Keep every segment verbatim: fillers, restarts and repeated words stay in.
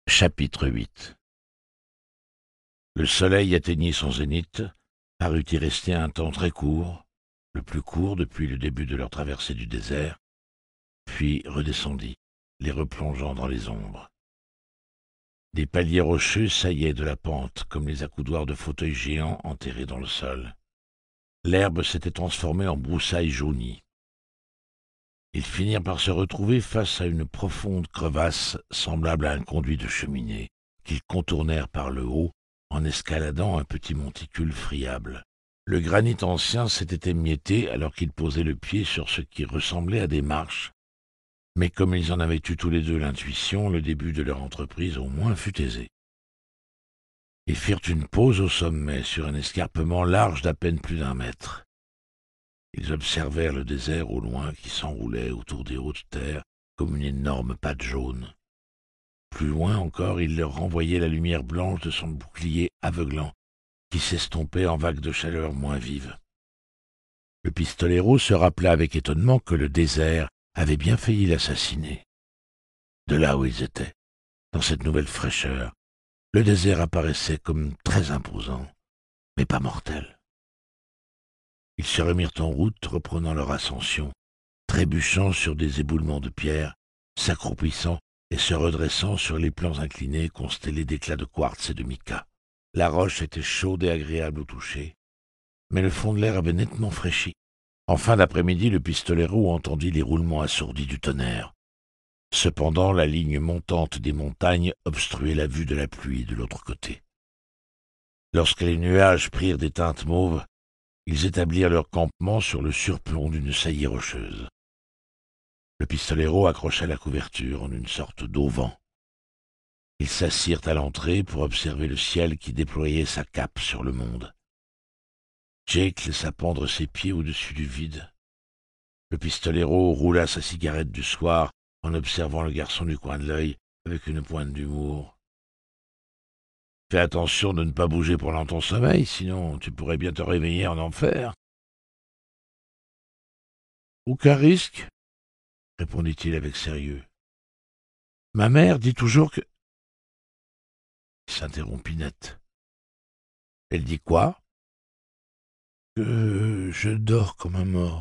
Chapitre huit. Le soleil atteignit son zénith, parut y rester un temps très court, le plus court depuis le début de leur traversée du désert, puis redescendit, les replongeant dans les ombres. Des paliers rocheux saillaient de la pente comme les accoudoirs de fauteuils géants enterrés dans le sol. L'herbe s'était transformée en broussailles jaunies. Ils finirent par se retrouver face à une profonde crevasse semblable à un conduit de cheminée, qu'ils contournèrent par le haut en escaladant un petit monticule friable. Le granit ancien s'était émietté alors qu'ils posaient le pied sur ce qui ressemblait à des marches, mais comme ils en avaient eu tous les deux l'intuition, le début de leur entreprise au moins fut aisé. Ils firent une pause au sommet, sur un escarpement large d'à peine plus d'un mètre. Ils observèrent le désert au loin qui s'enroulait autour des hautes terres comme une énorme pâte jaune. Plus loin encore, il leur renvoyait la lumière blanche de son bouclier aveuglant qui s'estompait en vagues de chaleur moins vives. Le pistolero se rappela avec étonnement que le désert avait bien failli l'assassiner. De là où ils étaient, dans cette nouvelle fraîcheur, le désert apparaissait comme très imposant, mais pas mortel. Ils se remirent en route, reprenant leur ascension, trébuchant sur des éboulements de pierre, s'accroupissant et se redressant sur les plans inclinés constellés d'éclats de quartz et de mica. La roche était chaude et agréable au toucher, mais le fond de l'air avait nettement fraîchi. En fin d'après-midi, le pistolero entendit les roulements assourdis du tonnerre. Cependant, la ligne montante des montagnes obstruait la vue de la pluie de l'autre côté. Lorsque les nuages prirent des teintes mauves, ils établirent leur campement sur le surplomb d'une saillie rocheuse. Le pistolero accrocha la couverture en une sorte d'auvent. Ils s'assirent à l'entrée pour observer le ciel qui déployait sa cape sur le monde. Jake laissa pendre ses pieds au-dessus du vide. Le pistolero roula sa cigarette du soir en observant le garçon du coin de l'œil avec une pointe d'humour. « Fais attention de ne pas bouger pendant ton sommeil, sinon tu pourrais bien te réveiller en enfer. »« Aucun risque, » répondit-il avec sérieux. « Ma mère dit toujours que... » Il s'interrompit net. « Elle dit quoi ?»« Que je dors comme un mort. »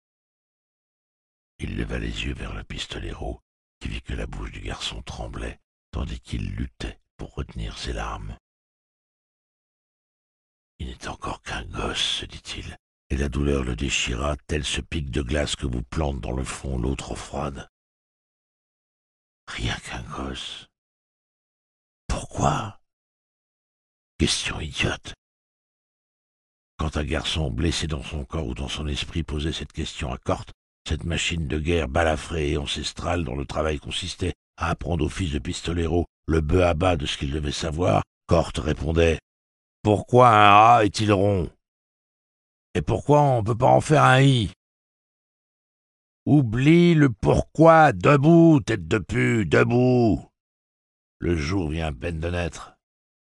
Il leva les yeux vers le pistolero, qui vit que la bouche du garçon tremblait, tandis qu'il luttait pour retenir ses larmes. « Il n'est encore qu'un gosse, se dit-il, et la douleur le déchira, tel ce pic de glace que vous plante dans le fond l'eau trop froide. Rien qu'un gosse. Pourquoi? Question idiote. Quand un garçon blessé dans son corps ou dans son esprit posait cette question à Cort, cette machine de guerre balafrée et ancestrale dont le travail consistait à apprendre au fils de pistolero le bœuf à bas de ce qu'il devait savoir, Cort répondait « Pourquoi un A est-il rond? Et pourquoi on ne peut pas en faire un I? Oublie le pourquoi, debout, tête de pu, debout! Le jour vient à peine de naître. »«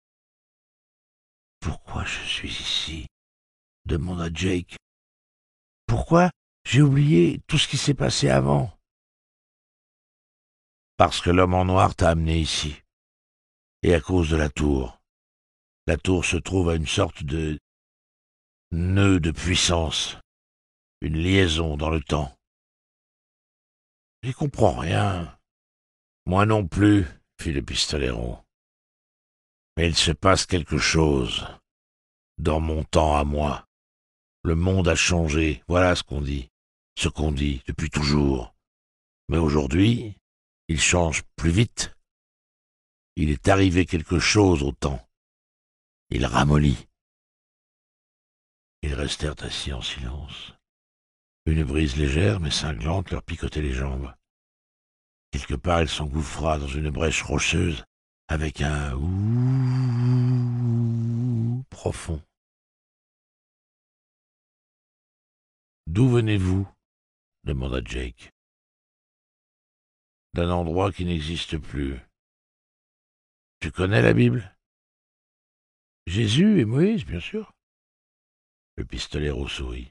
Pourquoi je suis ici ?» demanda Jake. « Pourquoi j'ai oublié tout ce qui s'est passé avant? »« Parce que l'homme en noir t'a amené ici. Et à cause de la tour. La tour se trouve à une sorte de nœud de puissance, une liaison dans le temps. »« J'y comprends rien. »« Moi non plus, » fit le pistolero. « Mais il se passe quelque chose. Dans mon temps à moi. Le monde a changé, voilà ce qu'on dit. Ce qu'on dit depuis toujours. Mais aujourd'hui, il change plus vite. Il est arrivé quelque chose au temps. Il ramollit. » Ils restèrent assis en silence. Une brise légère mais cinglante leur picotait les jambes. Quelque part, elle s'engouffra dans une brèche rocheuse avec un ouh profond. « D'où venez-vous » demanda Jake. « D'un endroit qui n'existe plus. Tu connais la Bible? »« Jésus et Moïse, bien sûr. » Le pistolero sourit.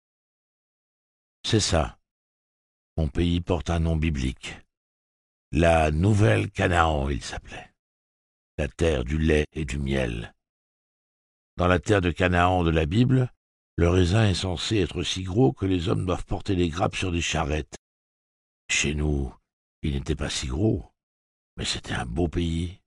« C'est ça. Mon pays porte un nom biblique. La Nouvelle-Canaan, il s'appelait. la terre du lait et du miel. Dans la terre de Canaan de la Bible, le raisin est censé être si gros que les hommes doivent porter les grappes sur des charrettes. Chez nous, il n'était pas si gros, mais c'était un beau pays.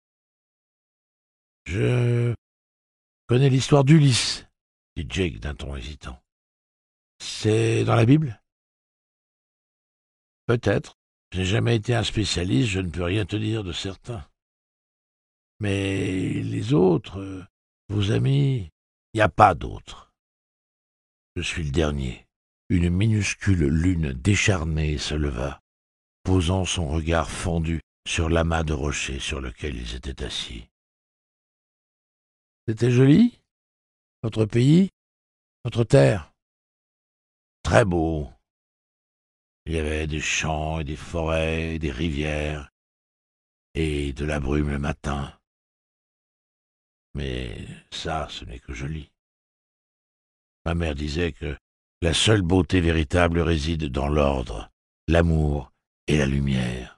Je connais l'histoire d'Ulysse, dit Jake d'un ton hésitant. C'est dans la Bible? Peut-être. Je n'ai jamais été un spécialiste, je ne peux rien te dire de certain. Mais les autres, euh, vos amis, il n'y a pas d'autres. Je suis le dernier. Une minuscule lune décharnée se leva, posant son regard fendu sur l'amas de rochers sur lequel ils étaient assis. C'était joli, notre pays, notre terre. Très beau. Il y avait des champs et des forêts et des rivières et de la brume le matin. Mais ça, ce n'est que joli. Ma mère disait que la seule beauté véritable réside dans l'ordre, l'amour et la lumière.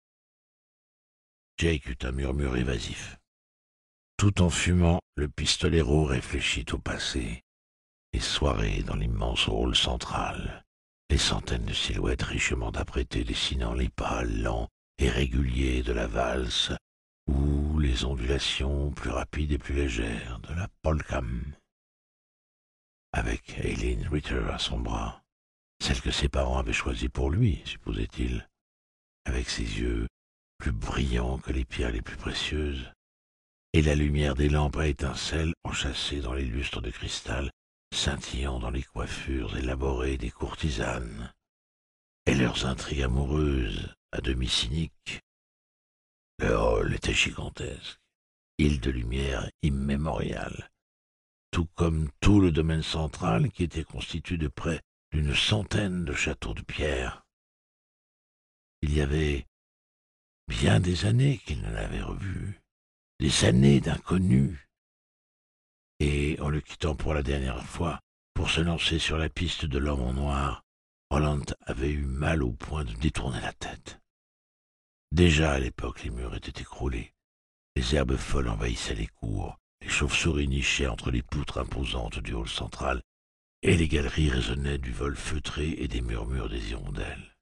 Jake eut un murmure évasif. Tout en fumant, le pistolero réfléchit au passé, les soirées dans l'immense hall central, les centaines de silhouettes richement apprêtées dessinant les pas lents et réguliers de la valse, ou les ondulations plus rapides et plus légères de la polkam. Avec Aileen Ritter à son bras, celle que ses parents avaient choisie pour lui, supposait-il, avec ses yeux plus brillants que les pierres les plus précieuses, et la lumière des lampes à étincelles enchâssées dans les lustres de cristal, scintillant dans les coiffures élaborées des courtisanes, et leurs intrigues amoureuses, à demi cyniques. Le hall était gigantesque, île de lumière immémoriale, tout comme tout le domaine central qui était constitué de près d'une centaine de châteaux de pierre. Il y avait bien des années qu'il ne l'avait revu, des années d'inconnu. Et en le quittant pour la dernière fois, pour se lancer sur la piste de l'homme en noir, Roland avait eu mal au point de détourner la tête. Déjà à l'époque, les murs étaient écroulés, les herbes folles envahissaient les cours, les chauves-souris nichaient entre les poutres imposantes du hall central, et les galeries résonnaient du vol feutré et des murmures des hirondelles.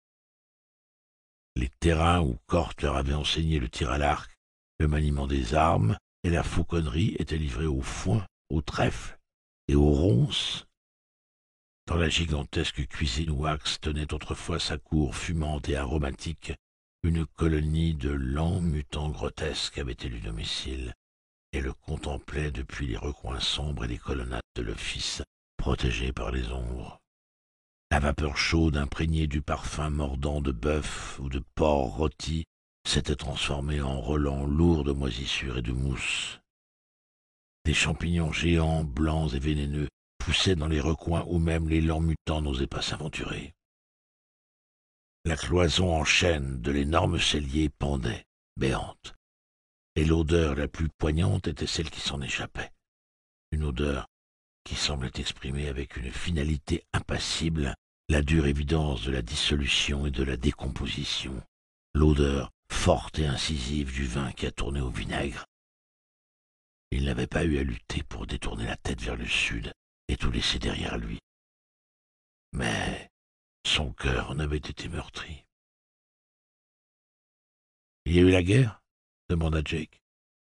Les terrains où Corte leur avait enseigné le tir à l'arc, le maniement des armes et la fauconnerie étaient livrés au foin, au trèfle et aux ronces. Dans la gigantesque cuisine où Axe tenait autrefois sa cour fumante et aromatique, une colonie de lents mutants grotesques avait élu domicile et le contemplait depuis les recoins sombres et les colonnades de l'office, protégées par les ombres. La vapeur chaude imprégnée du parfum mordant de bœuf ou de porc rôti s'était transformée en relents lourds de moisissure et de mousse. Des champignons géants, blancs et vénéneux poussaient dans les recoins où même les lents mutants n'osaient pas s'aventurer. La cloison en chêne de l'énorme cellier pendait, béante, et l'odeur la plus poignante était celle qui s'en échappait, une odeur qui semblait exprimer avec une finalité impassible la dure évidence de la dissolution et de la décomposition, l'odeur forte et incisive du vin qui a tourné au vinaigre. Il n'avait pas eu à lutter pour détourner la tête vers le sud et tout laisser derrière lui. Mais son cœur en avait été meurtri. « Il y a eu la guerre ?» demanda Jake.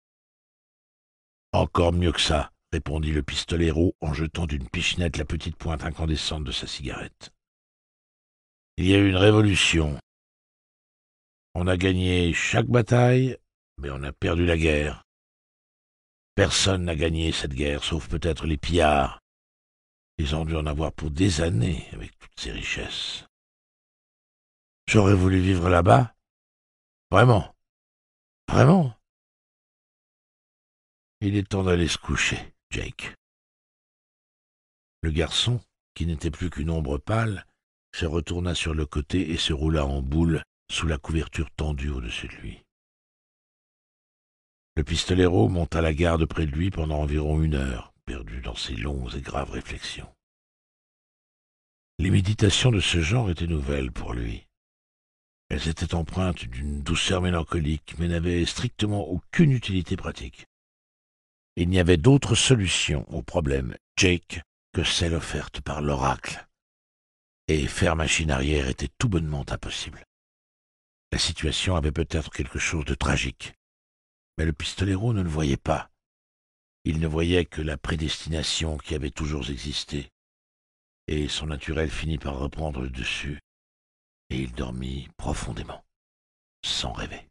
« Encore mieux que ça, » répondit le pistolero en jetant d'une pichenette la petite pointe incandescente de sa cigarette. « Il y a eu une révolution. On a gagné chaque bataille, mais on a perdu la guerre. Personne n'a gagné cette guerre, sauf peut-être les pillards. Ils ont dû en avoir pour des années avec toutes ces richesses. J'aurais voulu vivre là-bas. Vraiment. Vraiment. Il est temps d'aller se coucher, Jake. » Le garçon, qui n'était plus qu'une ombre pâle, se retourna sur le côté et se roula en boule sous la couverture tendue au-dessus de lui. Le pistolero monta la garde près de lui pendant environ une heure, perdu dans ses longues et graves réflexions. Les méditations de ce genre étaient nouvelles pour lui. Elles étaient empreintes d'une douceur mélancolique, mais n'avaient strictement aucune utilité pratique. Il n'y avait d'autre solution au problème Jake que celle offerte par l'oracle. Et faire machine arrière était tout bonnement impossible. La situation avait peut-être quelque chose de tragique, mais le pistolero ne le voyait pas. Il ne voyait que la prédestination qui avait toujours existé, et son naturel finit par reprendre le dessus, et il dormit profondément, sans rêver.